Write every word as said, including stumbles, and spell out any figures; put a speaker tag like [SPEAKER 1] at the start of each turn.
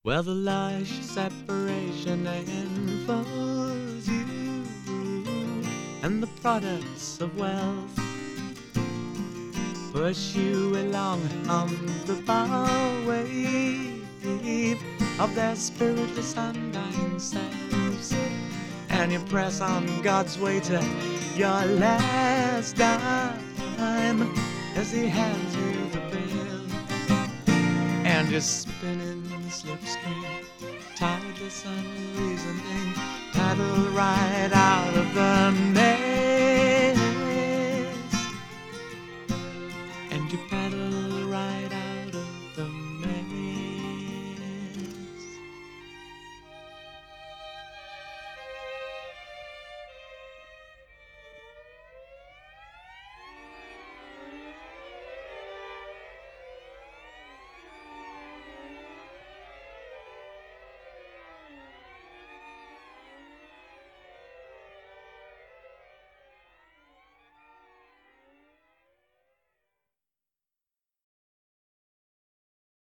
[SPEAKER 1] Well, the lush separation enfolds you, and the products of wealth push you along on the bow wave of their spiritless undying selves, and you press on God's way to your last dime as he hands you the bill, and you're spinning the slipstream, tideless, unreasoning, paddle right out of the net.